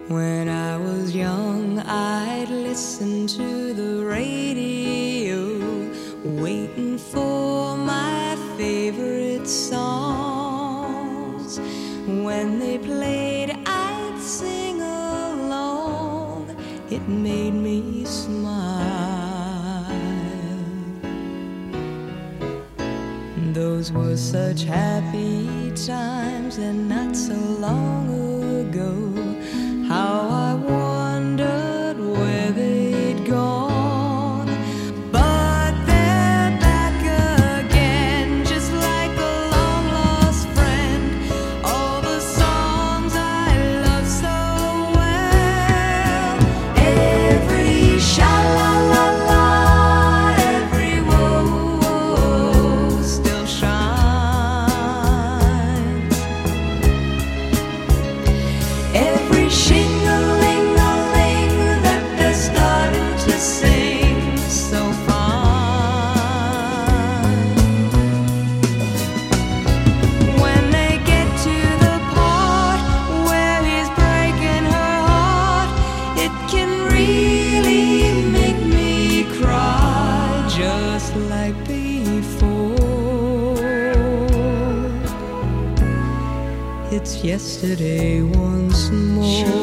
When I was young, I'd listen to the radio, waiting for my favorite songs. When they played, I'd sing along. It made me smile. Those were such happy times, and not so long ago. How I wondered where they'd gone. But they're back again, just like a long-lost friend. All the songs I love so well. Every sha-la-la-la, every whoa-whoa still shines. Every shing-a-ling-a-ling that they're starting to sing so fine. When they get to the part where he's breaking her heart, it can really make me cry, just like before. It's yesterday once more.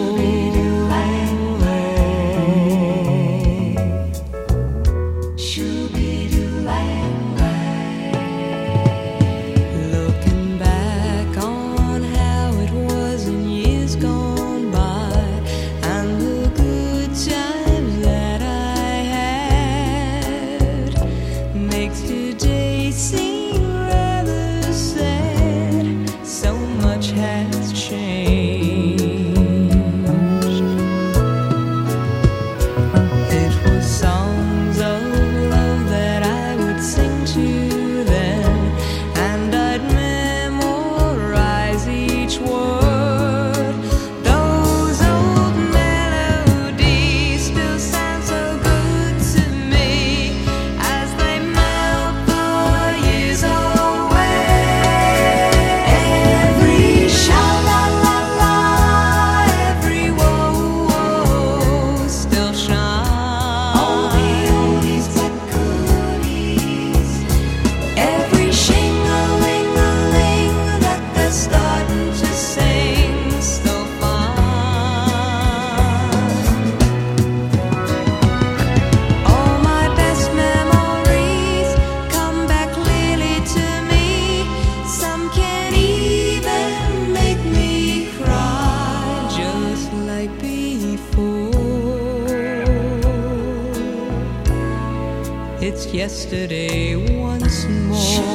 Looking back on how it was in years gone by, and the good times that I had, makes today seem rather sad. So much has changed. It was songs of love that I would sing to them, and I'd memorize each word. Those old melodies still sound so good to me as they melt the years away. Every sha-la-la-la, every whoa-whoa still shines. All the oldies but goodies. Every shing-a-ling-a-ling that they're starting to sing so fine. All my best memories come back clearly to me. Some can even make me cry, just like before. It's yesterday once more.